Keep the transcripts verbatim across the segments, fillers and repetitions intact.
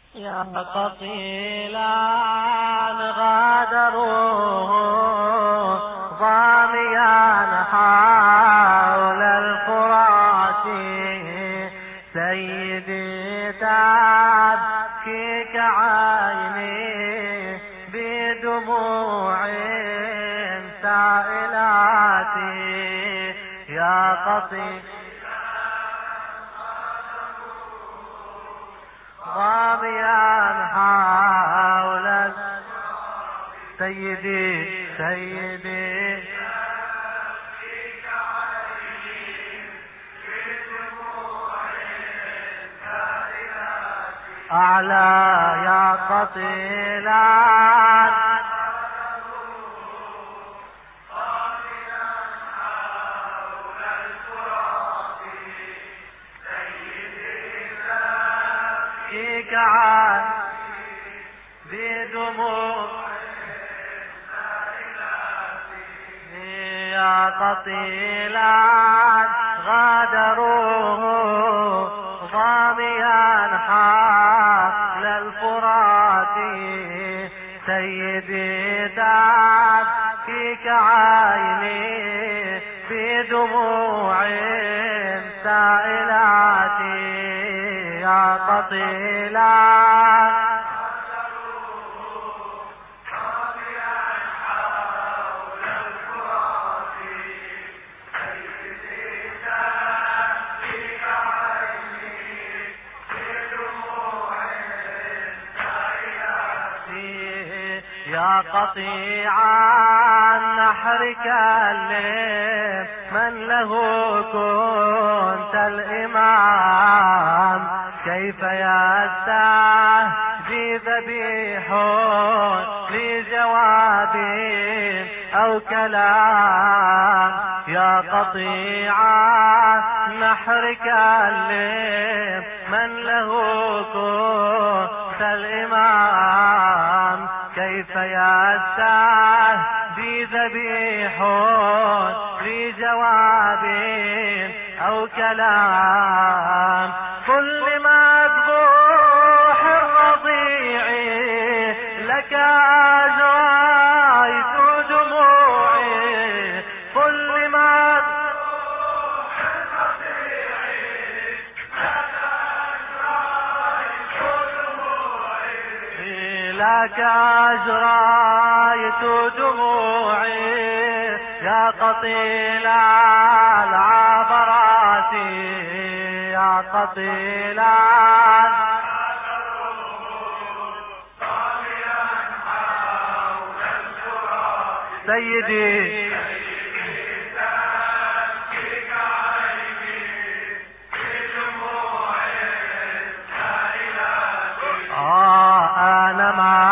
يا قتيلا غادروه ضاميا حول الفرات سيدي تبكيك عيني بدموع سائلات يا قتيلا ضاميا حول سيدي سيدي أعلى يا قتيلا عن بدموع يا قتيلا غادروه ضاميا حول الفرات سيدي تبكيك عيني بدموع سائلات يا قتيلا يا قطيعا نحرك الليل من له كنت الإمام كيف يستهزي ذبيح لجواب أو كلام يا قطيعا نحرك الليل من له كنت الإمام كيف يستهزي ذبيح لجواب أو كلام كل مذبوح الرضيع لك أجريت دموعي كل مذبوح الرضيع لك أجريت دموعي لك أجريت دموعي يا قتيلا العبرات يا قتيلا سيدي آه أنا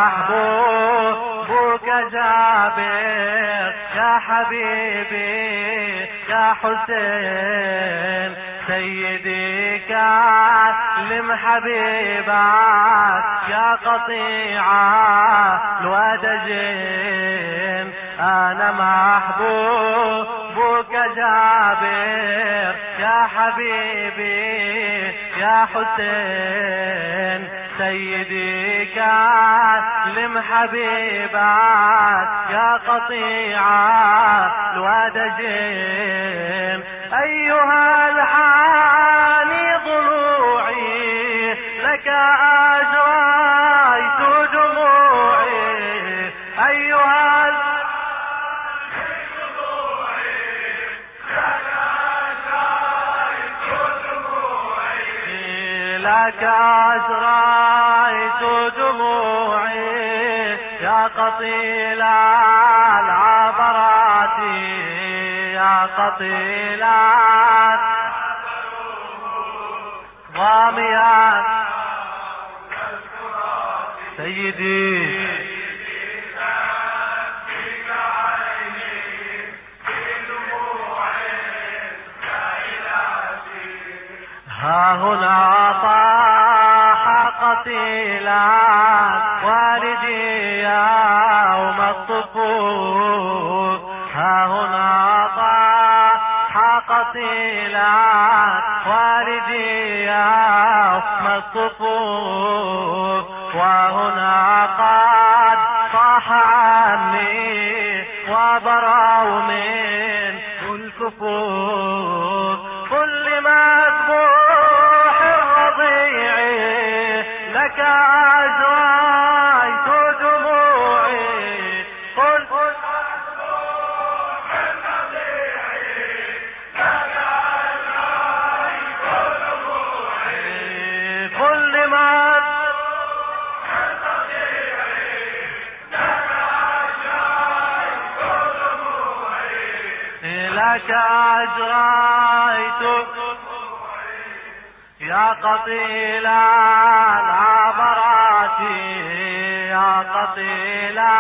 محبوبك جابر يا حبيبي يا حسين سيدي كلم حبيبك يا قطيعة الودجين أنا محبوبك جابر يا حبيبي يا حسين سيدي كلم حبيبك يا قطيعة الودجين أيها الحاني ضلوعي لك أجريت دموعي أيها الحاني ضلوعي لك أجريت دموعي لك أجريت دموعي يا قتيلا العبرات يا قتيلا ضاميا سيدي ها هنا طاح قتيلا والدي يوم الطفوف ها هنا طاح قتيلا والدي يوم الطفوف لك أجريت دموعي قل كل ما لك أجريت يا قتيلا عبراتي يا قتيلا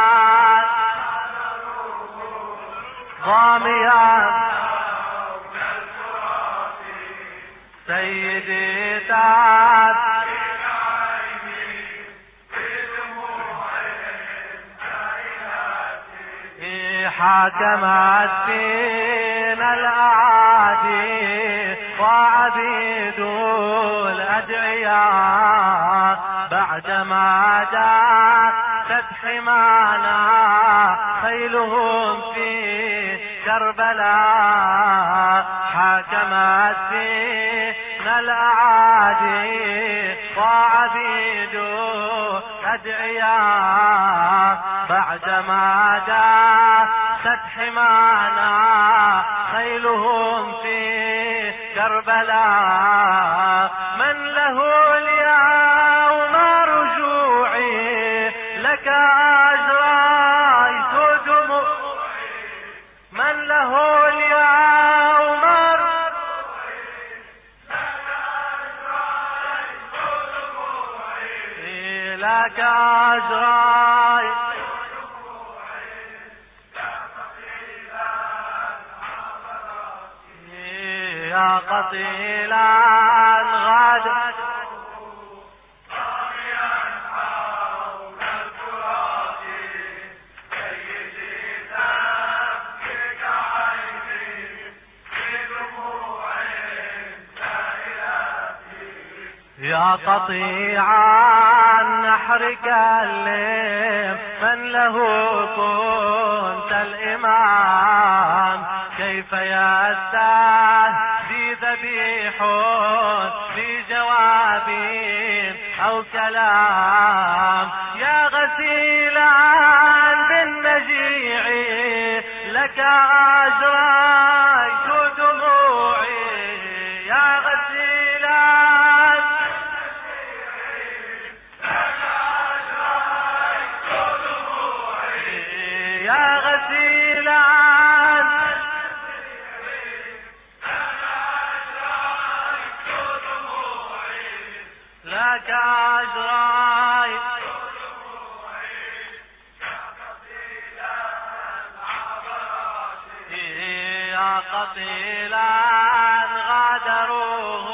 ضاميا سيدي تعب حكمت فينا الأعادي وعبيد الأدعياء بعدما جاءت حمانا خيلهم في كربلاء حكمت فينا الأعادي وعبيد الأدعياء بعدما جاءت حمانا خيلهم في كربلاء من له اليوم رجوعي لك أجريت دموعي من له اليوم رجوعي لك أجريت دموعي لك أجريت يا قتيلا غاد يا قطيعا نحر كلم من له كنت الإمام كيف يستهدي ذبيح لجواب أو كلام يا غسيلا بالنجيع لك أجريت دموعي يا غسيلا يا غسيلا لك أجريت يا قتيلا غادروه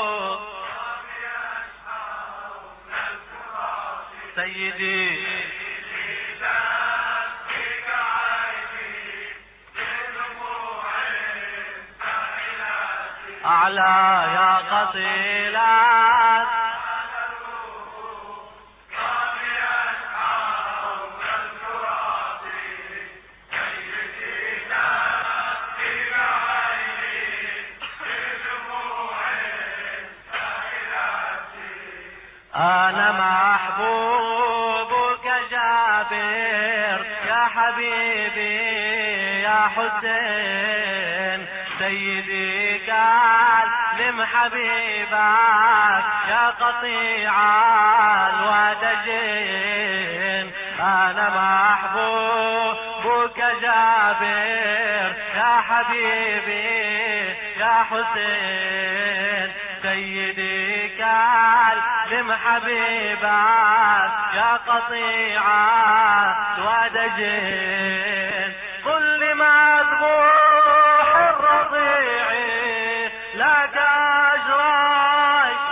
سيدي أعلى يا قتيلا أنا محبوبك جابر يا حبيبي يا حسين سيدي كلم حبيبك يا قطيع الودجين أنا محبوبك جابر يا حبيبي يا حسين سيدي كلم حبيبك يا قطيع الودجين قل لي مذبوح الرضيع لك أجريت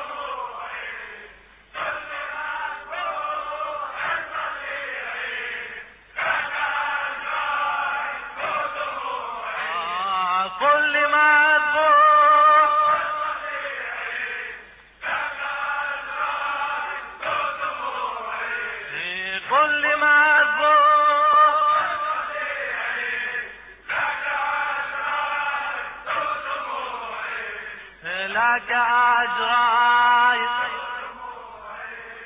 قل لي مذبوح قل لي مذبوح لك أجريت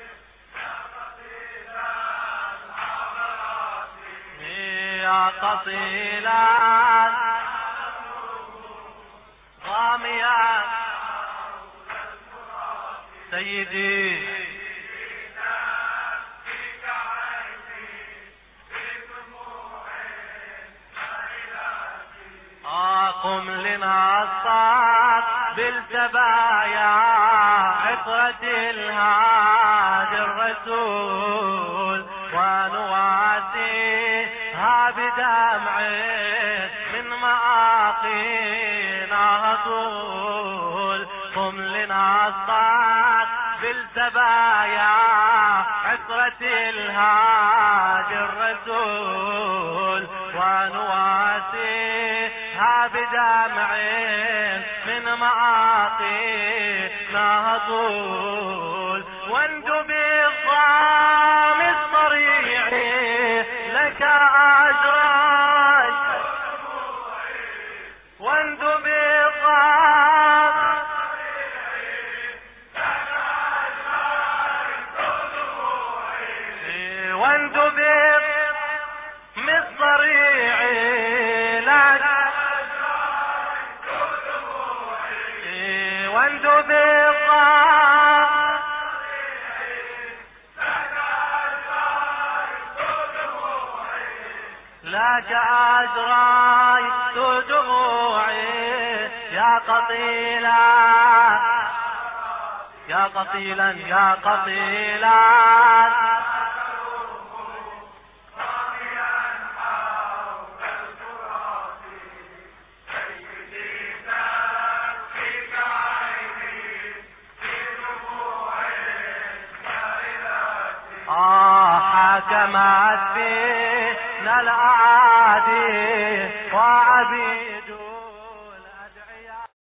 قصيلات ضاميات سيدي قم لنا الصاد بالزبايا عطرة الهادي الرسول ونواسيها بدمع من مآقينا هطول. قم لنا الصاد بالزبايا عطرة الهادي الرسول ونواسيها بدمع من مآقينا هطول. واندب الضام الصريع لك أجراي واندب الضام واندب الصريع لك واندب الضام لك أجراي دموعي يا قتيلا يا قتيلا يا قتيلا آه حكمت فينا الأعادي وعبيد